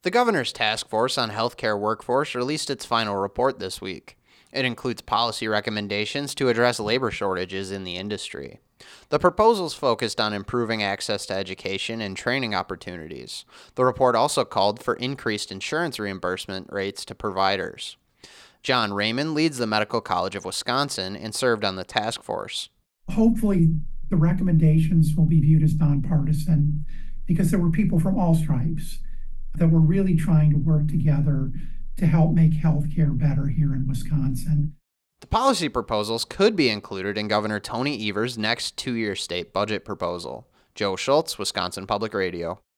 The governor's task force on healthcare workforce released its final report this week. It includes policy recommendations to address labor shortages in the industry. The proposals focused on improving access to education and training opportunities. The report also called for increased insurance reimbursement rates to providers. John Raymond leads the Medical College of Wisconsin and served on the task force. Hopefully, the recommendations will be viewed as nonpartisan because there were people from all stripes that were really trying to work together to help make healthcare better here in Wisconsin. The policy proposals could be included in Governor Tony Evers' next two-year state budget proposal. Joe Schultz, Wisconsin Public Radio.